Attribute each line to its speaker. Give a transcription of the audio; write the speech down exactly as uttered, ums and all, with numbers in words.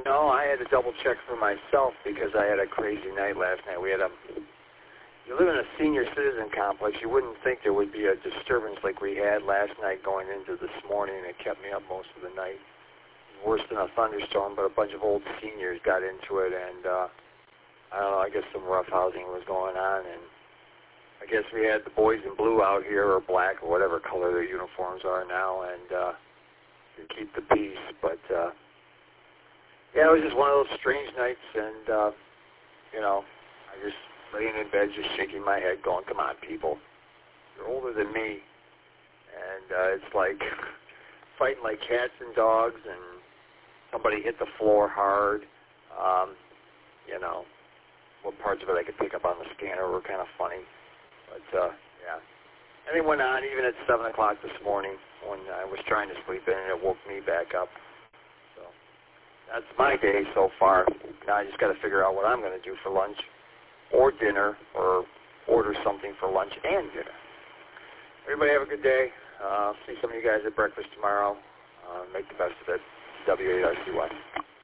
Speaker 1: No, I had to double check for myself because I had a crazy night last night. We had a, you live in a senior citizen complex, you wouldn't think there would be a disturbance like we had last night going into this morning, and it kept me up most of the night. Worse than a thunderstorm, but a bunch of old seniors got into it, and uh, I don't know, I guess some rough housing was going on, and I guess we had the boys in blue out here, or black, or whatever color their uniforms are now, and uh, to keep the peace, but uh, yeah, it was just one of those strange nights, and uh, you know, I just laying in bed, just shaking my head, going, come on, people, you're older than me, and uh, it's like fighting like cats and dogs, and somebody hit the floor hard. Um, you know, what parts of it I could pick up on the scanner were kind of funny. But, uh, yeah. And it went on even at seven o'clock this morning when I was trying to sleep in, and it woke me back up. So that's my day so far. Now I just got to figure out what I'm going to do for lunch or dinner, or order something for lunch and dinner. Everybody have a good day. Uh, see some of you guys at breakfast tomorrow. Uh, make the best of it. W A R C Y.